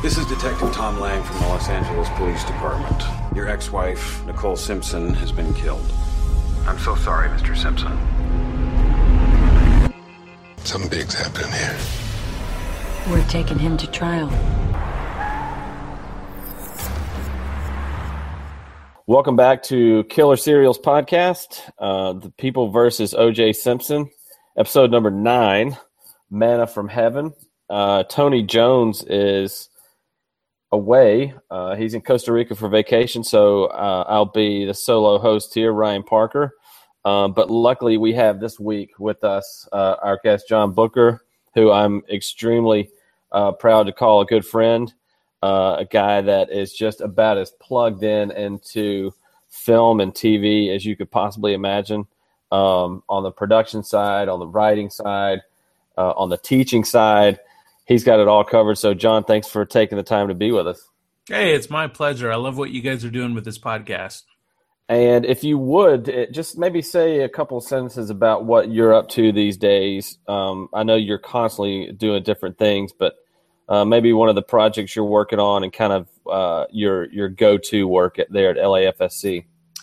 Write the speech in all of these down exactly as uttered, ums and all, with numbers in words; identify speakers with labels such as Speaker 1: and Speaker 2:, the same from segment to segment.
Speaker 1: This is Detective Tom Lang from the Los Angeles Police Department. Your ex-wife, Nicole Simpson, has been killed. I'm so sorry, Mister Simpson.
Speaker 2: Something big's happening here.
Speaker 3: We're taking him to trial.
Speaker 4: Welcome back to Killer Serials Podcast, uh, The People versus O J Simpson, episode number nine, Manna from Heaven. Uh, Tony Jones is away. Uh, he's in Costa Rica for vacation, so uh, I'll be the solo host here, Ryan Parker. Um, but luckily, we have this week with us uh, our guest, John Booker, who I'm extremely uh, proud to call a good friend, uh, a guy that is just about as plugged in into film and T V as you could possibly imagine, um, on the production side, on the writing side, uh, on the teaching side. He's got it all covered. So, John, thanks for taking the time to be with us.
Speaker 5: Hey, it's my pleasure. I love what you guys are doing with this podcast.
Speaker 4: And if you would, it, just maybe say a couple of sentences about what you're up to these days. Um, I know you're constantly doing different things, but uh, maybe one of the projects you're working on and kind of uh, your your go-to work at, there at L A F S C.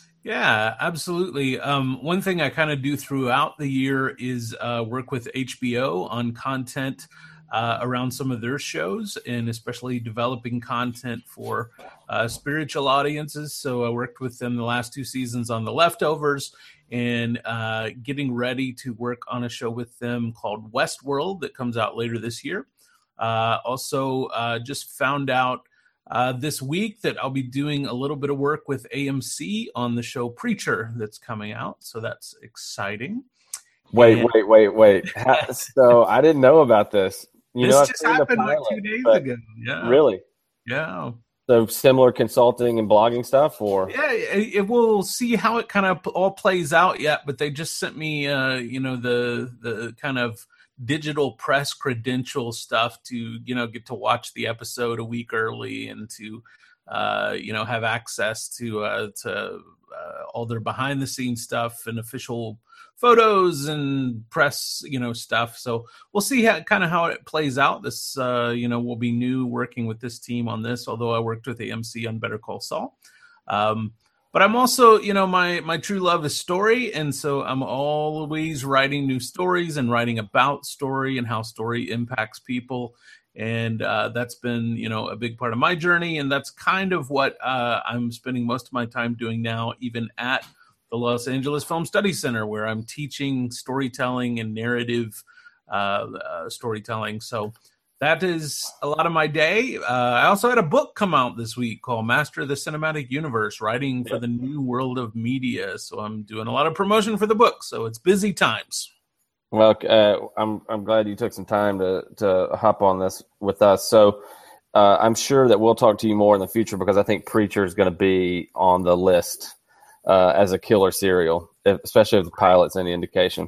Speaker 5: Yeah, absolutely. Um, one thing I kind of do throughout the year is uh, work with H B O on content Uh, around some of their shows, and especially developing content for uh, spiritual audiences. So I worked with them the last two seasons on The Leftovers, and uh, getting ready to work on a show with them called Westworld that comes out later this year. Uh, also, uh, just found out uh, this week that I'll be doing a little bit of work with A M C on the show Preacher that's coming out. So that's exciting.
Speaker 4: Wait,
Speaker 5: and-
Speaker 4: wait, wait, wait. How, so I didn't know about this. You
Speaker 5: this
Speaker 4: know,
Speaker 5: just happened pilot, like two days ago. Yeah.
Speaker 4: Really?
Speaker 5: Yeah.
Speaker 4: So similar consulting and blogging stuff, or
Speaker 5: yeah, it, it, we'll see how it kind of all plays out yet. But they just sent me, uh, you know, the the kind of digital press credential stuff to, you know, get to watch the episode a week early and to, uh, you know, have access to uh, to uh, all their behind the scenes stuff and official photos and press, you know, stuff. So we'll see how kind of how it plays out. This, uh, you know, will be new working with this team on this, although I worked with A M C on Better Call Saul. Um, but I'm also, you know, my, my true love is story. And so I'm always writing new stories and writing about story and how story impacts people. And uh, that's been, you know, a big part of my journey. And that's kind of what uh, I'm spending most of my time doing now, even at the Los Angeles Film Studies Center, where I'm teaching storytelling and narrative uh, uh, storytelling. So that is a lot of my day. Uh, I also had a book come out this week called Master the Cinematic Universe, writing for the new world of media. So I'm doing a lot of promotion for the book. So it's busy times.
Speaker 4: Well, uh, I'm I'm glad you took some time to to hop on this with us. So uh, I'm sure that we'll talk to you more in the future, because I think Preacher is going to be on the list Uh, as a killer serial, if, especially if the pilot's any indication.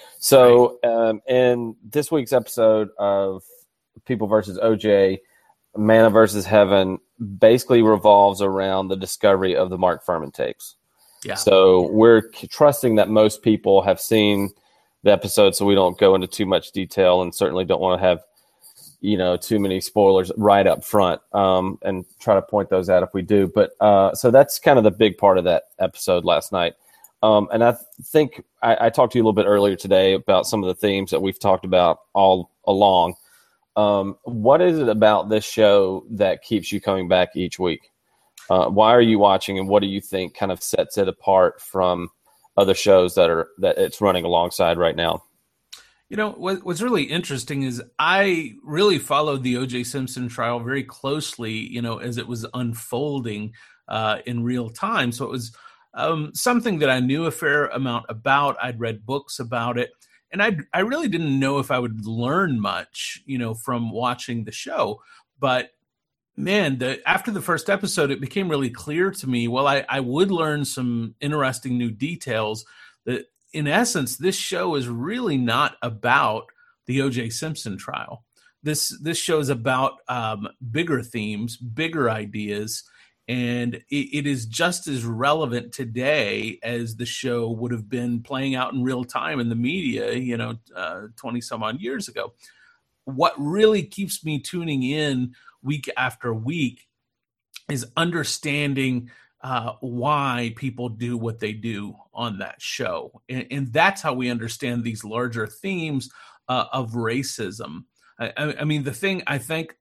Speaker 4: So um, in this week's episode of People versus O J, Manna versus Heaven basically revolves around the discovery of the Mark Fuhrman tapes.
Speaker 5: Yeah.
Speaker 4: So we're trusting that most people have seen the episode, so we don't go into too much detail, and certainly don't want to have, you know, too many spoilers right up front, um, and try to point those out if we do. But uh, so that's kind of the big part of that episode last night. Um, and I th- think I, I talked to you a little bit earlier today about some of the themes that we've talked about all along. Um, what is it about this show that keeps you coming back each week? Uh, why are you watching, and what do you think kind of sets it apart from other shows that are that it's running alongside right now?
Speaker 5: You know, what, what's really interesting is I really followed the O J Simpson trial very closely, you know, as it was unfolding uh, in real time. So it was um, something that I knew a fair amount about. I'd read books about it, and I I really didn't know if I would learn much, you know, from watching the show. But man, the, after the first episode, it became really clear to me, well, I, I would learn some interesting new details that, in essence, this show is really not about the O J Simpson trial. This this show is about um, bigger themes, bigger ideas, and it, it is just as relevant today as the show would have been playing out in real time in the media, you know, uh, twenty some odd years ago. What really keeps me tuning in week after week is understanding uh, why people do what they do on that show. And, and that's how we understand these larger themes uh, of racism. I, I mean, the thing I think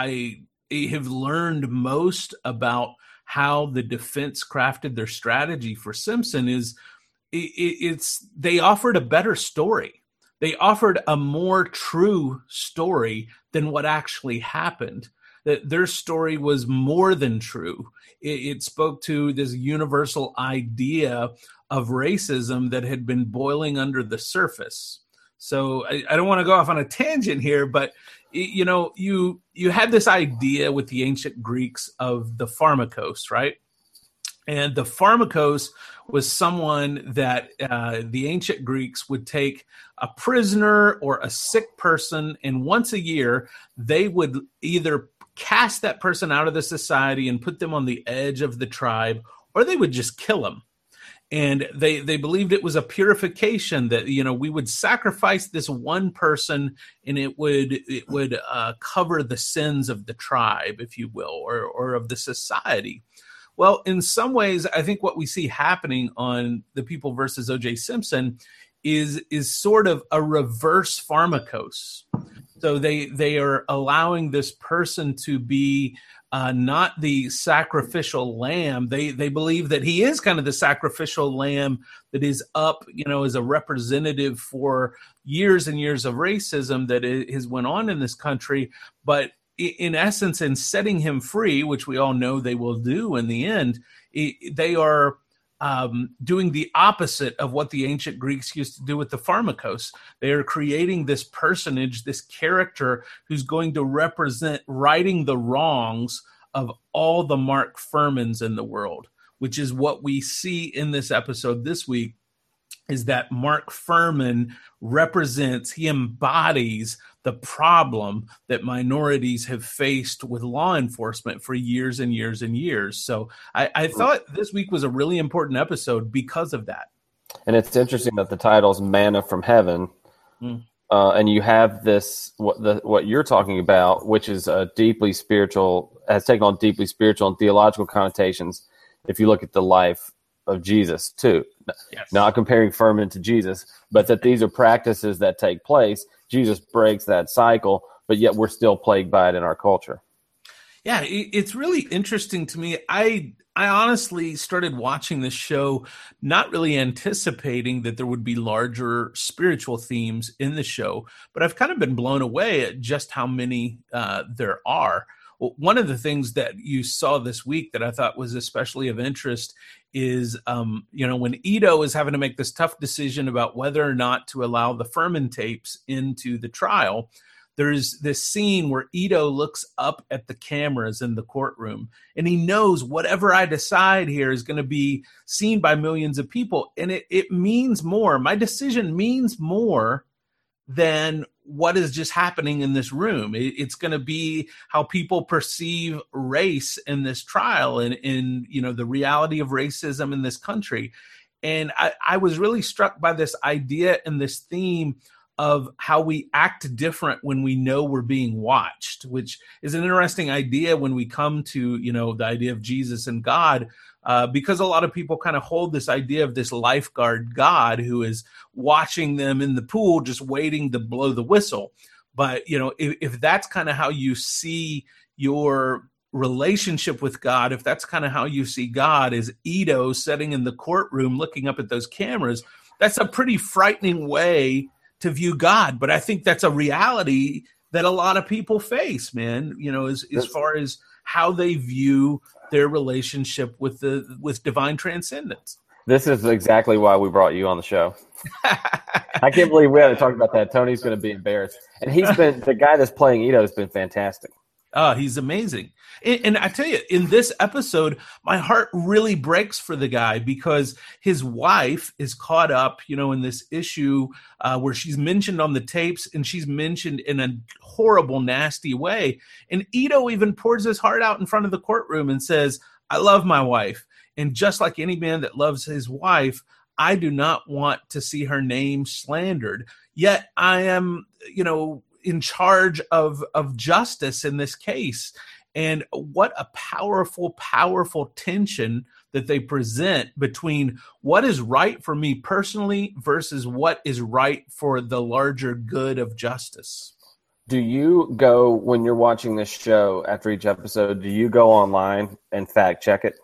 Speaker 5: I have learned most about how the defense crafted their strategy for Simpson is it, it's they offered a better story. They offered a more true story than what actually happened. That their story was more than true. It, it spoke to this universal idea of racism that had been boiling under the surface. So I, I don't want to go off on a tangent here, but you know, you you had this idea with the ancient Greeks of the pharmakos, right? And the pharmakos was someone that uh, the ancient Greeks would take a prisoner or a sick person, and once a year they would either cast that person out of the society and put them on the edge of the tribe, or they would just kill them. And they, they believed it was a purification that, you know, we would sacrifice this one person and it would it would uh, cover the sins of the tribe, if you will, or or of the society. Well, in some ways, I think what we see happening on The People versus O J Simpson is is sort of a reverse pharmakos. So they they are allowing this person to be uh, not the sacrificial lamb. They they believe that he is kind of the sacrificial lamb that is up, you know, as a representative for years and years of racism that has went on in this country. But in essence, in setting him free, which we all know they will do in the end, they are um, doing the opposite of what the ancient Greeks used to do with the pharmakos. They are creating this personage, this character who's going to represent righting the wrongs of all the Mark Furmans in the world, which is what we see in this episode this week, is that Mark Furman represents, he embodies the problem that minorities have faced with law enforcement for years and years and years. So I, I thought this week was a really important episode because of that.
Speaker 4: And it's interesting that the title's Manna from Heaven. Mm. Uh, and you have this, what the what you're talking about, which is a deeply spiritual, has taken on deeply spiritual and theological connotations if you look at the life of Jesus too. Yes. Not comparing Furman to Jesus, but that these are practices that take place. Jesus breaks that cycle, but yet we're still plagued by it in our culture.
Speaker 5: Yeah, it's really interesting to me. I I honestly started watching this show not really anticipating that there would be larger spiritual themes in the show, but I've kind of been blown away at just how many uh, there are. Well, one of the things that you saw this week that I thought was especially of interest is, um, you know, when Ito is having to make this tough decision about whether or not to allow the Furman tapes into the trial, there's this scene where Ito looks up at the cameras in the courtroom and he knows whatever I decide here is going to be seen by millions of people. And it, it means more. My decision means more than what is just happening in this room. It, it's going to be how people perceive race in this trial and in, you know, the reality of racism in this country. And I, I was really struck by this idea and this theme of how we act different when we know we're being watched, which is an interesting idea when we come to, you know, the idea of Jesus and God, uh, because a lot of people kind of hold this idea of this lifeguard God who is watching them in the pool, just waiting to blow the whistle. But, you know, if, if that's kind of how you see your relationship with God, if that's kind of how you see God as Ito sitting in the courtroom looking up at those cameras, that's a pretty frightening way to view God. But I think that's a reality that a lot of people face, man, you know, as, as far as how they view their relationship with the with divine transcendence.
Speaker 4: This is exactly why we brought you on the show. I can't believe we haven't talked about that. Tony's going to be embarrassed. And he's been, the guy that's playing Ito has been fantastic.
Speaker 5: Oh, he's amazing. And, and I tell you, in this episode, my heart really breaks for the guy because his wife is caught up, you know, in this issue uh, where she's mentioned on the tapes and she's mentioned in a horrible, nasty way. And Ito even pours his heart out in front of the courtroom and says, I love my wife. And just like any man that loves his wife, I do not want to see her name slandered. Yet I am, you know, in charge of, of justice in this case. And what a powerful, powerful tension that they present between what is right for me personally versus what is right for the larger good of justice.
Speaker 4: Do you go, when you're watching this show after each episode, do you go online and fact check it?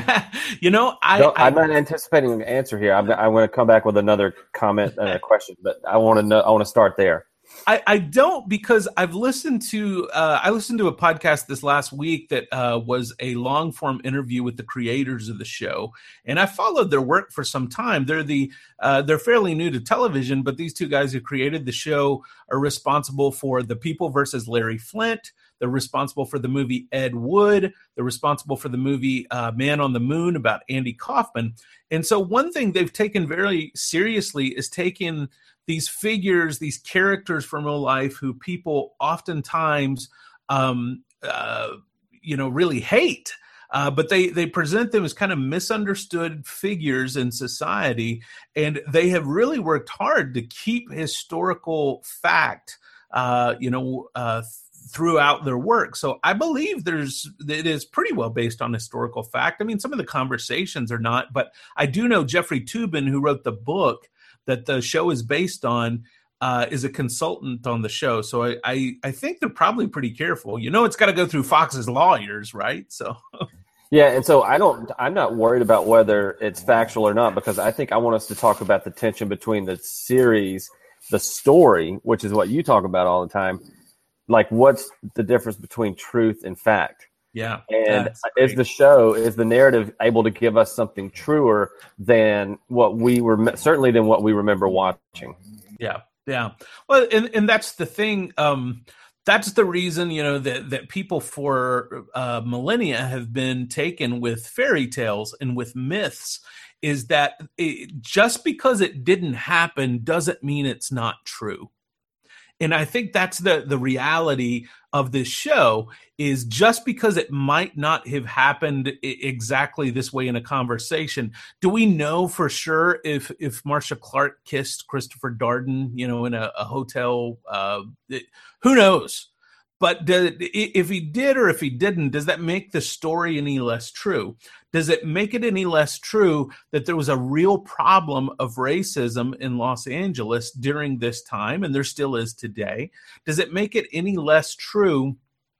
Speaker 5: you know, I,
Speaker 4: no, I'm
Speaker 5: I,
Speaker 4: not anticipating an answer here. I'm, I'm going to come back with another comment and a question, but I want to know. I want to start there.
Speaker 5: I, I don't, because I've listened to uh, I listened to a podcast this last week that uh, was a long form interview with the creators of the show, and I followed their work for some time. They're the uh, they're fairly new to television, but these two guys who created the show are responsible for The People versus Larry Flint. They're responsible for the movie Ed Wood. They're responsible for the movie uh, Man on the Moon about Andy Kaufman. And so one thing they've taken very seriously is taking these figures, these characters from real life who people oftentimes, um, uh, you know, really hate. Uh, but they, they present them as kind of misunderstood figures in society. And they have really worked hard to keep historical fact, uh, you know, uh, throughout their work. So I believe there's it is pretty well based on historical fact. I mean, some of the conversations are not, but I do know Jeffrey Toobin, who wrote the book that the show is based on, uh, is a consultant on the show. So I, I, I think they're probably pretty careful. You know, it's got to go through Fox's lawyers, right? So
Speaker 4: yeah, and so I don't. I'm not worried about whether it's factual or not, because I think I want us to talk about the tension between the series, the story, which is what you talk about all the time. Like, what's the difference between truth and fact?
Speaker 5: Yeah.
Speaker 4: And is the show, is the narrative able to give us something truer than what we were, certainly than what we remember watching?
Speaker 5: Yeah. Yeah. Well, and, and that's the thing. Um, that's the reason, you know, that, that people for uh, millennia have been taken with fairy tales and with myths, is that it, just because it didn't happen doesn't mean it's not true. And I think that's the, the reality of this show, is just because it might not have happened exactly this way in a conversation. Do we know for sure if if Marcia Clark kissed Christopher Darden, you know, in a, a hotel? Uh, it, who knows? But did, if he did or if he didn't, does that make the story any less true? Does it make it any less true that there was a real problem of racism in Los Angeles during this time, and there still is today? Does it make it any less true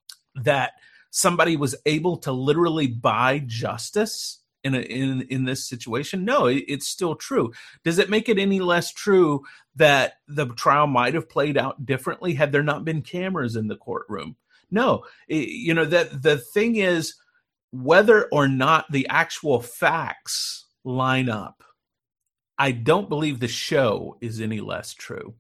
Speaker 5: that somebody was able to literally buy justice in a, in in this situation? No, it, it's still true. Does it make it any less true that the trial might have played out differently had there not been cameras in the courtroom? No. It, you know, that the thing is, whether or not the actual facts line up, I don't believe the show is any less true.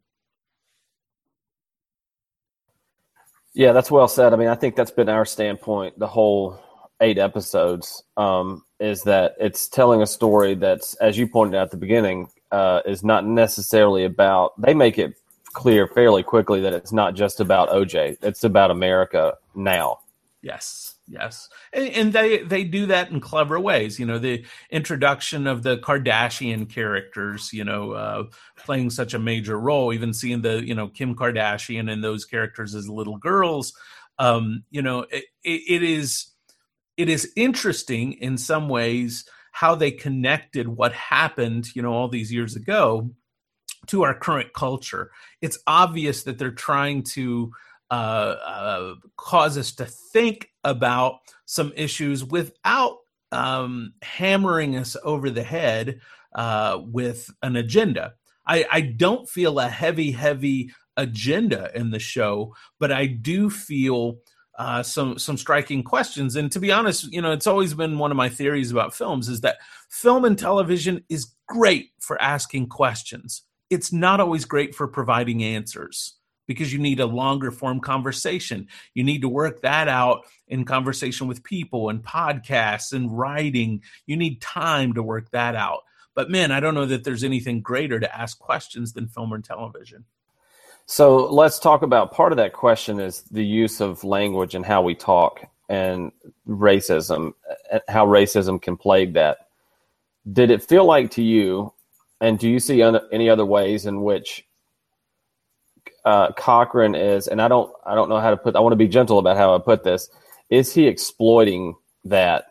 Speaker 4: Yeah, that's well said. I mean, I think that's been our standpoint the whole eight episodes, um, is that it's telling a story that's, as you pointed out at the beginning, uh, is not necessarily about, they make it clear fairly quickly that it's not just about O J. It's about America now.
Speaker 5: Yes, yes. And, and they, they do that in clever ways. You know, the introduction of the Kardashian characters, you know, uh, playing such a major role, even seeing the, you know, Kim Kardashian and those characters as little girls. Um, you know, it, it, it is it is interesting in some ways how they connected what happened, you know, all these years ago to our current culture. It's obvious that they're trying to Uh, uh, cause us to think about some issues without um, hammering us over the head uh, with an agenda. I, I don't feel a heavy, heavy agenda in the show, but I do feel uh, some some striking questions. And to be honest, you know, it's always been one of my theories about films is that film and television is great for asking questions. It's not always great for providing answers, because you need a longer form conversation. You need to work that out in conversation with people and podcasts and writing. You need time to work that out. But man, I don't know that there's anything greater to ask questions than film and television.
Speaker 4: So let's talk about, part of that question is the use of language and how we talk, and racism, how racism can plague that. Did it feel like to you, and do you see any other ways in which uh, Cochran is, and I don't, I don't know how to put. I want to be gentle about how I put this. Is he exploiting that?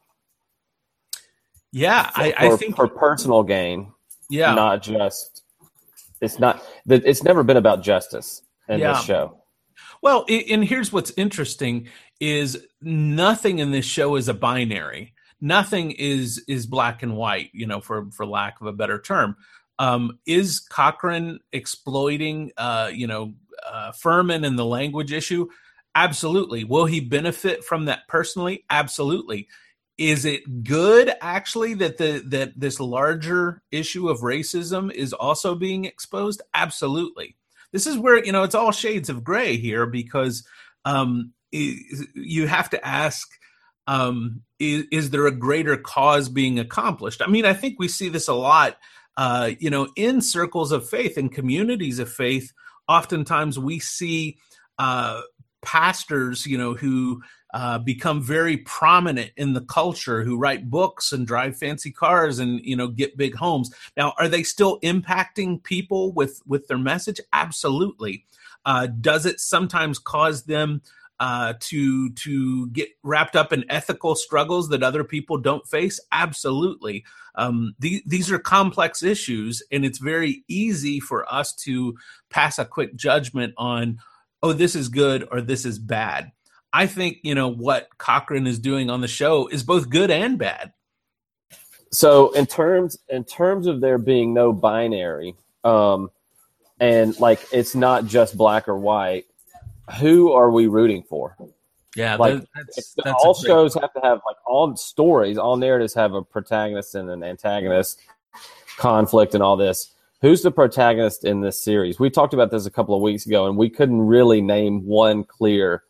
Speaker 5: Yeah,
Speaker 4: for,
Speaker 5: I, I think
Speaker 4: for personal gain.
Speaker 5: Yeah,
Speaker 4: not just. It's not. It's never been about justice in
Speaker 5: yeah.
Speaker 4: this show.
Speaker 5: Well, and here's what's interesting is nothing in this show is a binary. Nothing is is black and white, you know, for, for lack of a better term. Um, is Cochran exploiting, uh, you know, uh, Furman and the language issue? Absolutely. Will he benefit from that personally? Absolutely. Is it good, actually, that the that this larger issue of racism is also being exposed? Absolutely. This is where, you know, it's all shades of gray here, because um, you have to ask, um, is, is there a greater cause being accomplished? I mean, I think we see this a lot, uh, you know, in circles of faith, in communities of faith. Oftentimes we see uh, pastors, you know, who uh, become very prominent in the culture, who write books and drive fancy cars and, you know, get big homes. Now, are they still impacting people with, with their message? Absolutely. Uh, does it sometimes cause them uh, to, to get wrapped up in ethical struggles that other people don't face? Absolutely. Um, the, these are complex issues, and it's very easy for us to pass a quick judgment on, oh, this is good or this is bad. I think, you know, what Cochran is doing on the show is both good and bad.
Speaker 4: So in terms in terms of there being no binary, um, and like it's not just black or white, who are we rooting for?
Speaker 5: Yeah,
Speaker 4: like
Speaker 5: that's, that's
Speaker 4: all
Speaker 5: great...
Speaker 4: shows have to have, like, all stories, all narratives have a protagonist and an antagonist, conflict and all this. Who's the protagonist in this series? We talked about this a couple of weeks ago, and we couldn't really name one clear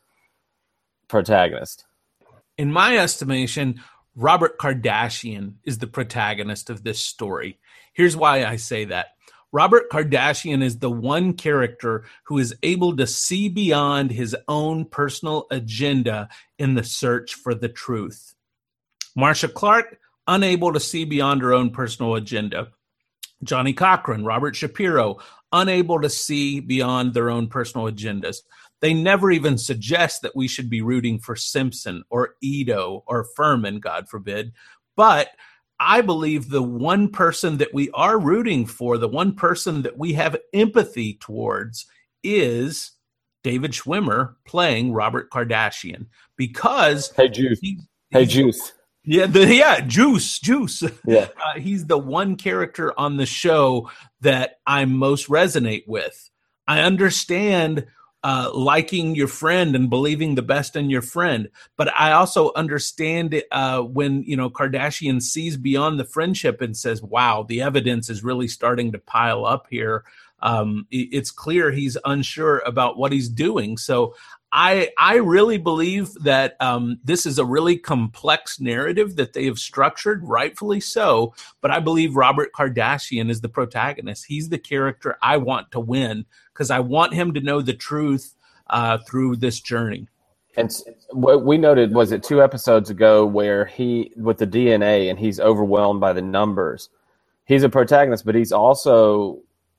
Speaker 4: protagonist.
Speaker 5: In my estimation, Robert Kardashian is the protagonist of this story. Here's why I say that. Robert Kardashian is the one character who is able to see beyond his own personal agenda in the search for the truth. Marcia Clark, unable to see beyond her own personal agenda. Johnny Cochran, Robert Shapiro, unable to see beyond their own personal agendas. They never even suggest that we should be rooting for Simpson or Ito or Furman, God forbid. But I believe the one person that we are rooting for, the one person that we have empathy towards, is David Schwimmer playing Robert Kardashian. Because
Speaker 4: hey, Juice. He, hey, Juice.
Speaker 5: Yeah, the, yeah, Juice, Juice.
Speaker 4: Yeah,
Speaker 5: uh, he's the one character on the show that I most resonate with. I understand uh, liking your friend and believing the best in your friend, but I also understand it, uh, when, you know, Kardashian sees beyond the friendship and says, "Wow, the evidence is really starting to pile up here." Um, it, it's clear he's unsure about what he's doing. So I I really believe that um, this is a really complex narrative that they have structured, rightfully so. But I believe Robert Kardashian is the protagonist. He's the character I want to win because I want him to know the truth uh, through this journey.
Speaker 4: And what we noted, was it two episodes ago, where he, with the D N A, and he's overwhelmed by the numbers. He's a protagonist, but he's also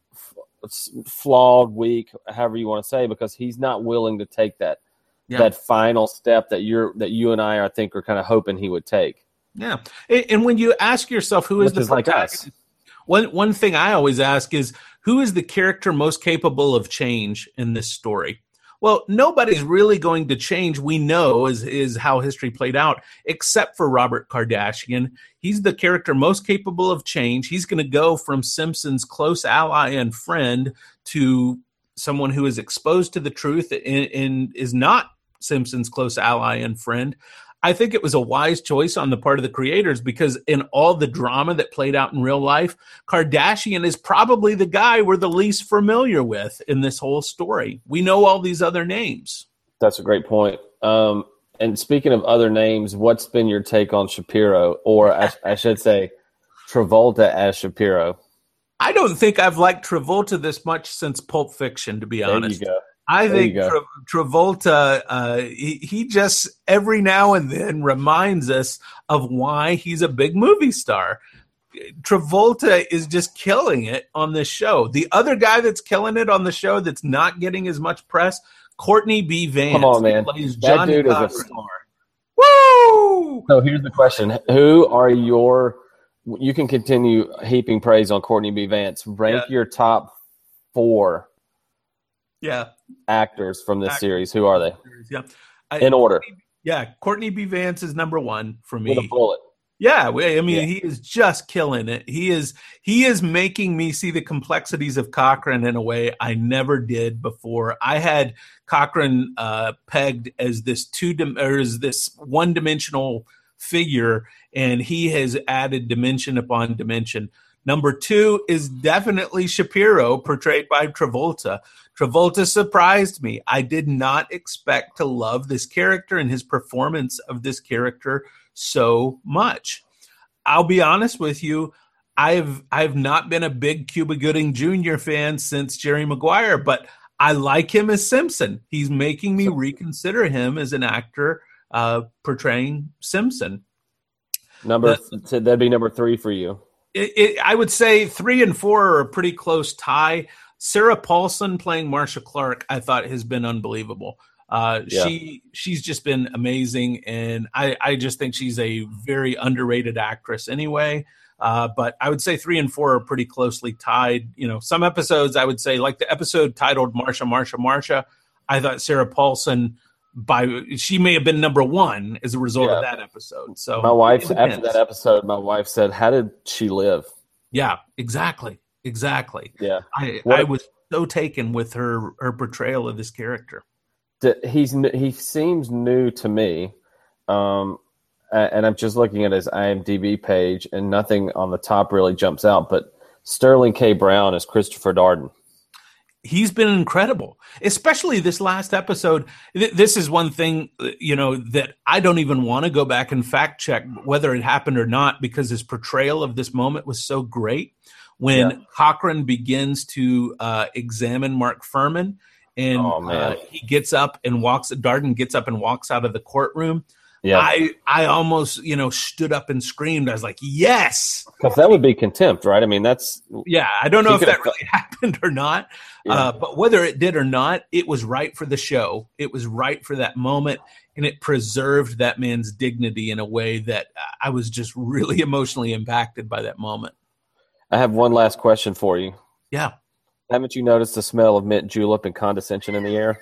Speaker 4: flawed, weak, however you want to say, because he's not willing to take that yeah. that final step that you're that you and I, I think, are kind of hoping he would take.
Speaker 5: Yeah, and when you ask yourself who is
Speaker 4: Which
Speaker 5: the
Speaker 4: is like us,
Speaker 5: one one thing I always ask is, who is the character most capable of change in this story? Well, nobody's really going to change, we know, is, is how history played out, except for Robert Kardashian. He's the character most capable of change. He's going to go from Simpson's close ally and friend to someone who is exposed to the truth and, and is not Simpson's close ally and friend. I think it was a wise choice on the part of the creators, because in all the drama that played out in real life, Kardashian is probably the guy we're the least familiar with in this whole story. We know all these other names.
Speaker 4: That's a great point. Um, and speaking of other names, what's been your take on Shapiro, or I, I should say Travolta as Shapiro?
Speaker 5: I don't think I've liked Travolta this much since Pulp Fiction, to be honest.
Speaker 4: There you go.
Speaker 5: I
Speaker 4: there
Speaker 5: think Tra- Travolta, uh, he, he just every now and then reminds us of why he's a big movie star. Travolta is just killing it on this show. The other guy that's killing it on the show that's not getting as much press, Courtney B. Vance.
Speaker 4: Come on, man.
Speaker 5: Plays
Speaker 4: that
Speaker 5: Johnny
Speaker 4: dude
Speaker 5: Cochran.
Speaker 4: is a star.
Speaker 5: Woo!
Speaker 4: So here's the question. Who are your – you can continue heaping praise on Courtney B. Vance. Rank
Speaker 5: Yeah.
Speaker 4: your top four
Speaker 5: Yeah.
Speaker 4: actors from this
Speaker 5: Actors.
Speaker 4: series. Who are they?
Speaker 5: Yeah. I,
Speaker 4: In order.
Speaker 5: Yeah. Courtney B. Vance is number one for me.
Speaker 4: With a bullet.
Speaker 5: Yeah, I mean,
Speaker 4: Yeah.
Speaker 5: he is just killing it. He is he is making me see the complexities of Cochran in a way I never did before. I had Cochran uh, pegged as this two dim- or as this one dimensional figure, and he has added dimension upon dimension. Number two is definitely Shapiro, portrayed by Travolta. Travolta surprised me. I did not expect to love this character and his performance of this character so much. I'll be honest with you. I've I've not been a big Cuba Gooding Junior fan since Jerry Maguire, but I like him as Simpson. He's making me reconsider him as an actor uh, portraying Simpson.
Speaker 4: Number
Speaker 5: The-
Speaker 4: so that'd be number three for you.
Speaker 5: It, it, I would say three and four are a pretty close tie. Sarah Paulson playing Marcia Clark, I thought has been unbelievable. Uh,
Speaker 4: Yeah.
Speaker 5: She she's just been amazing, and I, I just think she's a very underrated actress anyway. Uh, but I would say three and four are pretty closely tied. You know, some episodes I would say, like the episode titled Marsha, Marsha, Marsha, I thought Sarah Paulson by she may have been number one as a result
Speaker 4: Yeah.
Speaker 5: of that episode. So
Speaker 4: My wife,
Speaker 5: it
Speaker 4: after
Speaker 5: depends.
Speaker 4: that episode, my wife said, "How did she live?"
Speaker 5: Yeah, exactly, exactly.
Speaker 4: Yeah.
Speaker 5: I
Speaker 4: What-
Speaker 5: I was so taken with her her portrayal of this character.
Speaker 4: D- He's n- he seems new to me, um, a- and I'm just looking at his IMDb page, and nothing on the top really jumps out. But Sterling K. Brown is Christopher Darden.
Speaker 5: He's been incredible, especially this last episode. Th- This is one thing, uh, you know, that I don't even want to go back and fact check whether it happened or not, because his portrayal of this moment was so great. When
Speaker 4: Yeah.
Speaker 5: Cochran begins to uh, examine Mark Furman, and
Speaker 4: Oh, man.
Speaker 5: uh, he gets up and walks, Darden gets up and walks out of the courtroom.
Speaker 4: Yeah,
Speaker 5: I I almost, you know, stood up and screamed. I was like, yes.
Speaker 4: because that would be contempt, right? I mean, that's
Speaker 5: Yeah, I don't know
Speaker 4: He
Speaker 5: if
Speaker 4: could've
Speaker 5: that really happened or not,
Speaker 4: Yeah.
Speaker 5: uh, but whether it did or not, it was right for the show. It was right for that moment, and it preserved that man's dignity in a way that I was just really emotionally impacted by that moment.
Speaker 4: I have one last question for you.
Speaker 5: Yeah.
Speaker 4: Haven't you noticed the smell of mint julep and condescension in the air?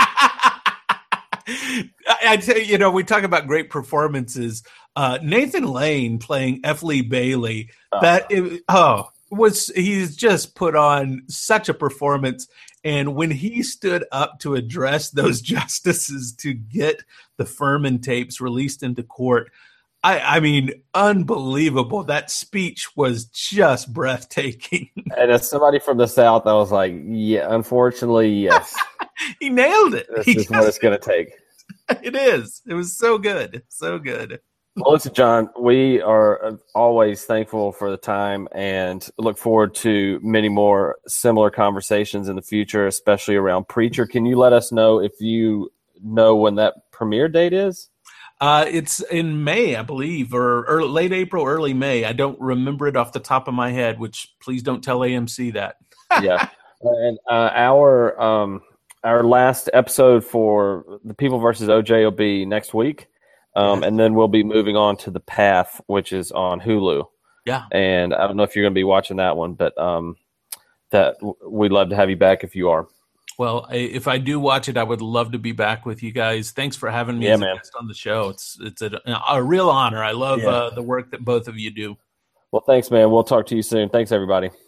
Speaker 5: I, I tell you, you know, we talk about great performances. Uh, Nathan Lane playing F. Lee Bailey,
Speaker 4: Oh.
Speaker 5: that it, oh was he's just put on such a performance. And when he stood up to address those justices to get the Furman tapes released into court, I, I mean, unbelievable. That speech was just breathtaking.
Speaker 4: And as somebody from the South, I was like, yeah, unfortunately, yes.
Speaker 5: He nailed it.
Speaker 4: This
Speaker 5: He
Speaker 4: is what it's going to take.
Speaker 5: It is. It was so good. So good.
Speaker 4: Well, listen, John, we are always thankful for the time and look forward to many more similar conversations in the future, especially around Preacher. Can you let us know if you know when that premiere date is?
Speaker 5: Uh, it's in May, I believe, or, or late April, early May. I don't remember it off the top of my head, which please don't tell A M C that.
Speaker 4: Yeah. And uh, our um, our last episode for The People versus O J will be next week. Um, and then we'll be moving on to The Path, which is on Hulu.
Speaker 5: Yeah.
Speaker 4: And I don't know if you're going to be watching that one, but um, that we'd love to have you back if you are.
Speaker 5: Well, I, if I do watch it, I would love to be back with you guys. Thanks for having me
Speaker 4: Yeah,
Speaker 5: as
Speaker 4: man.
Speaker 5: a guest on the show. It's it's a, a real honor. I love
Speaker 4: Yeah.
Speaker 5: uh, the work that both of you do.
Speaker 4: Well, thanks, man. We'll talk to you soon. Thanks, everybody.